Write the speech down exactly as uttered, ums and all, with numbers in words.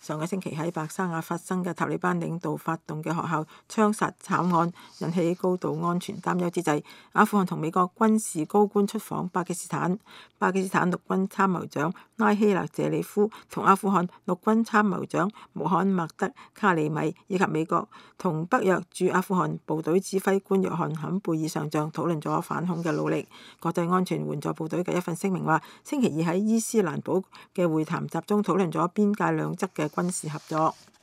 上個星期喺白沙瓦發生嘅塔利班領導發動嘅學校槍殺慘案，引起高度安全擔憂之際，阿富汗同美國軍事高官出訪巴基斯坦。巴基斯坦陸軍參謀長拉希勒謝里夫同阿富汗陸軍參謀長穆罕默德卡里米以及美國同北約駐阿富汗部隊指揮官約翰坎貝爾上將討論咗反恐嘅努力。國際安全援助部隊嘅一份聲明話，星期二喺伊斯蘭堡嘅會談集中討論咗邊界兩側嘅軍事合作。